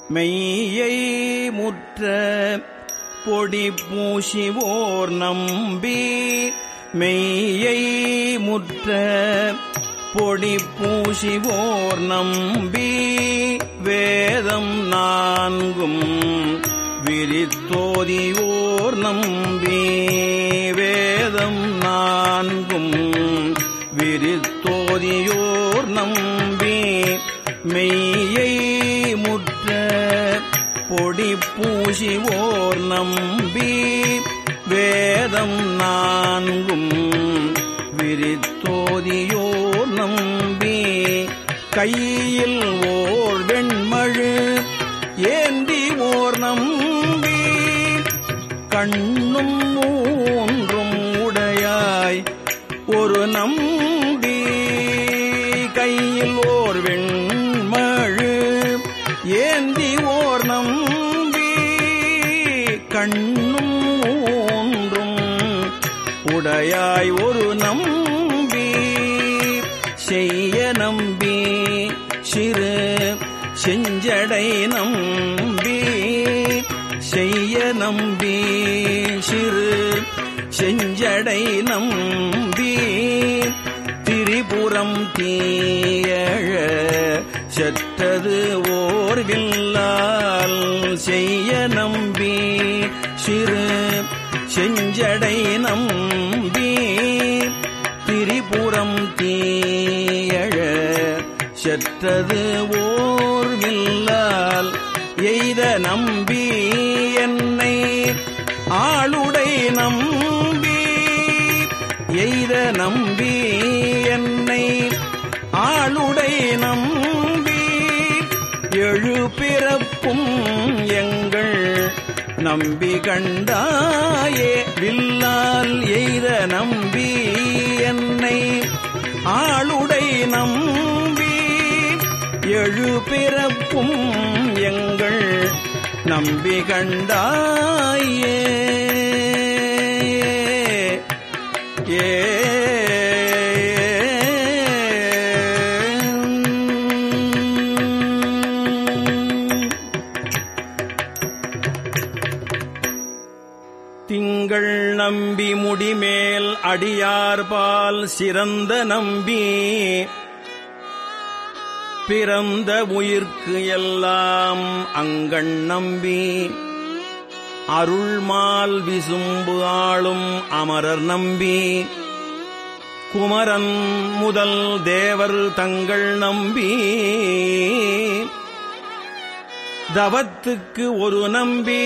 மெய்யை முற்ற பொடி பூசிவோர் நம்பி மெய்யை முற்ற பொடி பூசிவோர் நம்பி வேதம் நான்கும் விரித்தோதியோர் நம்பி வேதம் நான்கும் விரித்தோதியோர் நம்பி மெய்யை முற்ற பொடி பூசிவோர் நம்பி வேதம் நான்கும் விரித்தோதியோர் நம்பி கையில் ஓர் வெண்மழு ஏந்தி ஓர் நம்பி கண்ணும் மூன்றும் உடையாய் ஒரு நம்பி கையில் ஓர் வெண்மழு ஏந்தி ஓர் நம்பி கண்ணும் மூன்றும் உடையாய் ஒரு நம்பி செய்ய நம்பி சிறு செஞ்சடை நம்பி செய்ய நம்பி சிறு செஞ்சடை நம்பி திரிபுரம் தீயழ செற்றது ஓர் வில்லால் செய்ய நம்பி சிறு செஞ்சடை நம்பி திரிபுரம் தீயழ செற்றது ஓர் வில்லால் எய்த நம்பி என்னை ஆளுடை நம்பி எய்த நம்பி என்னை ஆளுடை நம்பி எழு பிறப்பும் எங்கள் நம்பி கண்டாயே வில்லால் எய்த நம்பி என்னை ஆளுடை நம்பி எழு பிறப்பும் எங்கள் நம்பி கண்டாயே ஏ திங்கள் நம்பி முடிமேல் அடியார்பால் சிறந்த நம்பி பிறந்த உயிர்க்கு எல்லாம் அங்கண் நம்பி அருள்மால் விசும்பு ஆளும் அமரர் நம்பி குமரன் முதல் தேவர் தங்கள் நம்பி தவத்துக்கு ஒரு நம்பி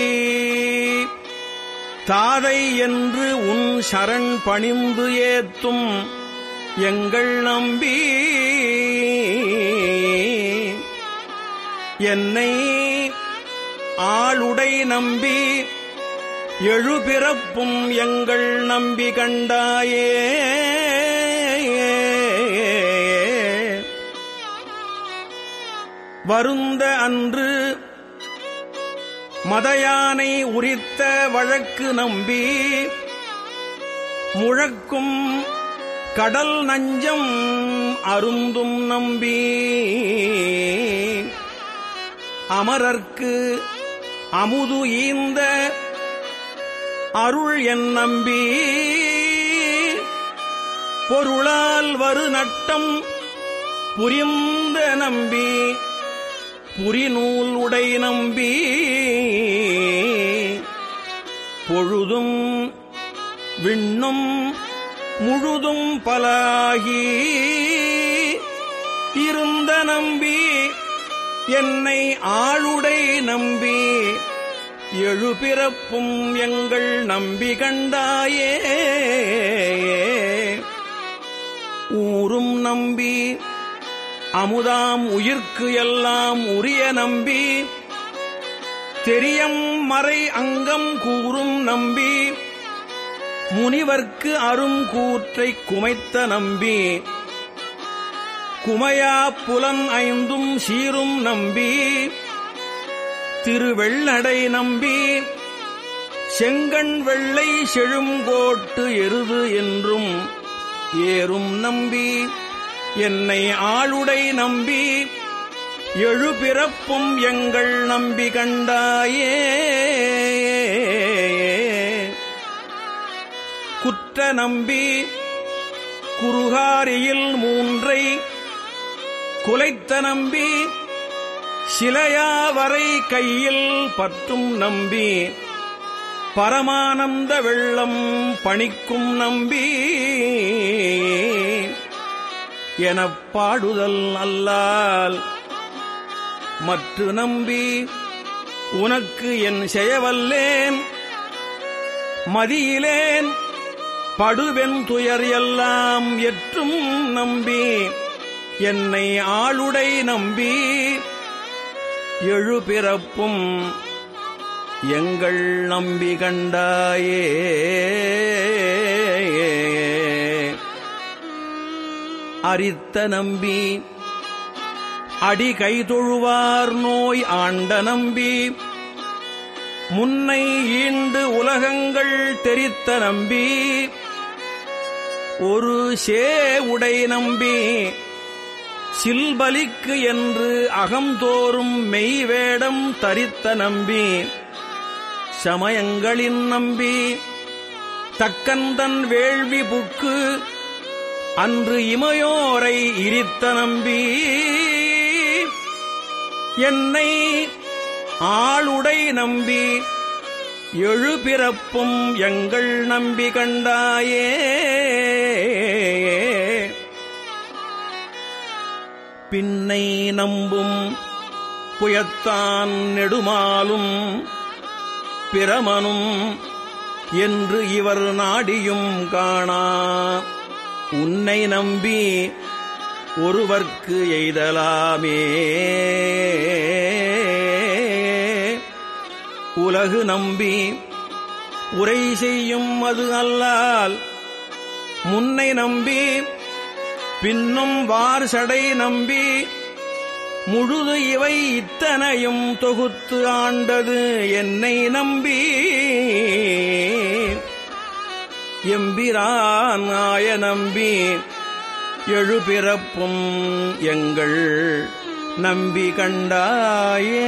தாதை என்று உன் சரண் பணிந்து ஏத்தும் எங்கள் நம்பி என்னை ஆளுடை நம்பி எழு பிறப்பும் எங்கள் நம்பி கண்டாயே வருந்த அன்று மதயானை உரித்த வழக்கு நம்பி முழக்கும் கடல் நஞ்சம் அருந்தும் நம்பி அமரர்க்கு அமுது ஈந்த அருள் என் நம்பி பொருளால் வரு நட்டம் புரிந்த நம்பி புரிநூல் உடை நம்பி பொழுதும் விண்ணும் முழுதும் பலாகி இருந்த நம்பி என்னை ஆளுடை நம்பி எழு பிறப்பும் எங்கள் நம்பி கண்டாயே ஊரும் நம்பி அமுதாம் உயிர்க்கு எல்லாம் உரிய நம்பி தெரியம் மறை அங்கம் கூறும் நம்பி முனிவர்க்கு அரும் கூற்றைக் குமைத்த நம்பி குமையா புலன் ஐந்தும் சீரும் நம்பி திருவெள்ளடை நம்பி செங்கண் வெள்ளை செழுங்கோட்டு எருது என்றும் ஏறும் நம்பி என்னை ஆளுடை நம்பி எழுபிறப்பும் எங்கள் நம்பி கண்டாயே. குற்ற நம்பி குறுகாரியில் 3 குலைத்த நம்பி சிலையாவரை கையில் பற்றும் நம்பி பரமானந்த வெள்ளம் பணிக்கும் நம்பி எனப் பாடுதல் அல்லால் மற்று நம்பி உனக்கு என் செய்யவல்லேன் மதியிலேன் படுவென் துயர் எல்லாம் எற்றும் நம்பி என்னை ஆளுடை நம்பி எழுபிறப்பும் எங்கள் நம்பி கண்டாயே. அரித்த நம்பி அடி கை தொழுவார் நோய் ஆண்ட நம்பி முன்னை ஈண்டு உலகங்கள் தெரித்த நம்பி ஒரு சே உடை நம்பி சில்பலிக்கு என்று அகம்தோறும் மெய்வேடம் தரித்த நம்பி சமயங்களின் நம்பி தக்கந்தன் வேள்வி புக்கு அன்று இமையோரை இரித்த நம்பி என்னை ஆளுடை நம்பி எழுபிறப்பும் எங்கள் நம்பி கண்டாயே. பின்னை நம்பும் புயத்தான் நெடுமாலும் பிரமனும் என்று இவர் நாடியும் காணா உன்னை நம்பி ஒருவர்க்கு எய்தலாமே. உலகு நம்பி உரை செய்யும் அது அல்லால் முன்னை நம்பி பின்னும் வார் சடை நம்பி முழுது இவை இத்தனையும் தொகுத்து ஆண்டது என்னை நம்பி எம்பிரான் ஆய நம்பி எழுபிறப்பும் எங்கள் நம்பி கண்டாயே.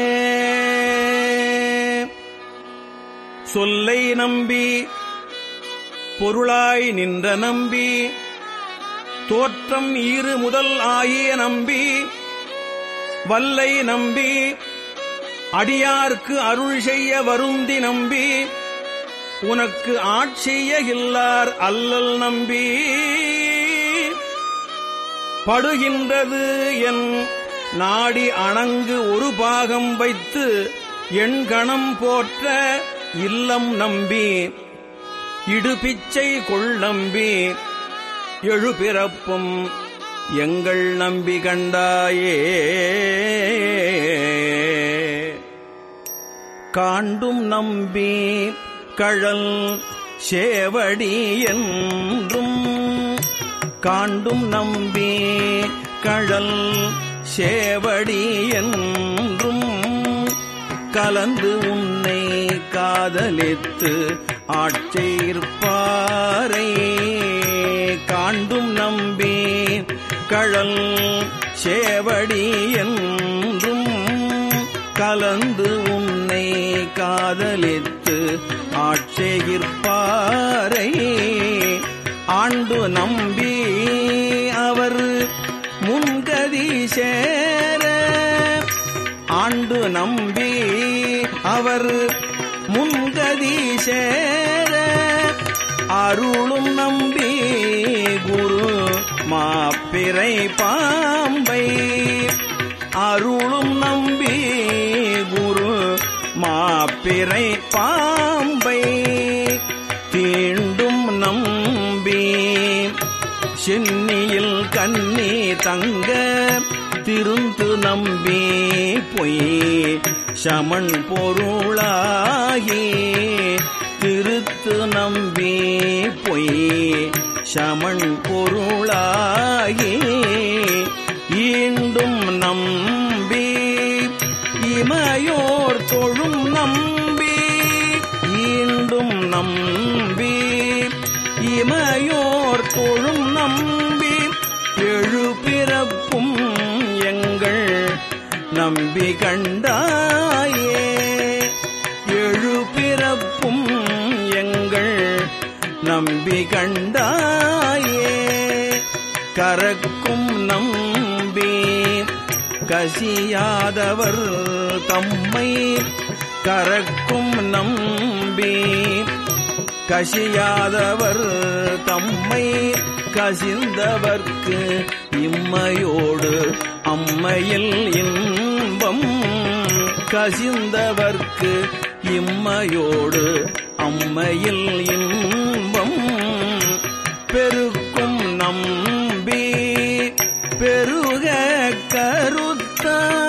சொல்லை நம்பி பொருளாய் நின்ற நம்பி தோற்றம் ஈறு முதல் ஆகிய நம்பி வல்லை நம்பி அடியார்க்கு அருள் செய்ய வருந்தி நம்பி உனக்கு ஆட்சிய இல்லார் அல்லல் நம்பி படுகின்றது என் நாடி அணங்கு ஒரு பாகம் வைத்து என் கணம் போற்ற இல்லம் நம்பி இடுபிச்சை கொள் நம்பி எழுபிறப்பும் எங்கள் நம்பி கண்டாயே. காண்டும் நம்பி கழல் சேவடி என்றும் காண்டும் நம்பி கழல் சேவடி என்றும் கலந்து உன்னை காதலித்து ஆட்சேர்ப்பாரை காண்டும் நம்பி கழல் சேவடி என்றும் கலந்து உன்னை காதலித்து ஆட்சேர்ப்பாரை ஆண்டு நம்பி அவர் முன்கதி சேர ஆண்டு நம்பி அவர் முன்கதி சேர அருளும் நம்பி குரு மாப்பிரை பாம்பை அருளும் நம்பி குரு மாப்பிரை பாம்பை தீண்டும் நம்பி சென்னியில் கன்னி தங்க திருந்து நம்பி பொய் சமன் பொருளாகி திருத்து நம்பி பொய் சமன் பொருளாகி ஈண்டும் நம்பி இமையோர் தொழும் நம்பி ஈண்டும் நம்பி இமையோர் தொழும் நம்பி எழுபிறப்பும் எங்கள் நம்பி கண்டாயே. எழுபிறப்பும் எங்கள் நம்பி கண்டாயே. கரக்கும் நம்பி கசியாதவர் தம்மை கரக்கும் நம்பி கசியாதவர் தம்மை கசிந்தவர்க்கு இம்மையோடு அம்மையில் இன்பம் கசிந்தவர்க்கு இம்மையோடு அம்மையில் இன்பம் பெருக்கும் நம்பி பெருக கருத்த